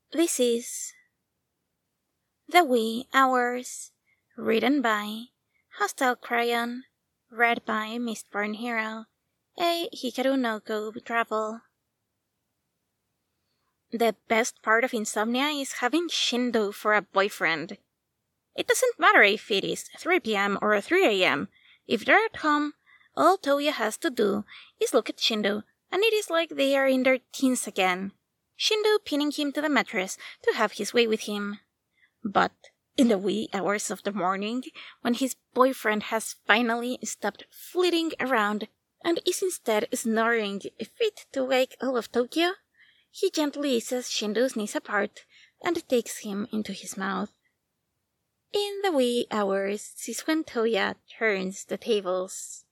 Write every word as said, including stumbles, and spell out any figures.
This is The Wee Hours, written by Hostile Crayon, read by Mistborn Hero, a Hikaru no Go travel. The best part of insomnia is having Shindo for a boyfriend. It doesn't matter if it is three p.m. or three a.m. If they're at home, all Toya has to do is look at Shindo, and it is like they are in their teens again. Shindo pinning him to the mattress to have his way with him. But in the wee hours of the morning, when his boyfriend has finally stopped flitting around and is instead snoring fit to wake all of Tokyo, he gently eases Shindo's knees apart and takes him into his mouth. In the wee hours is when Toya turns the tables.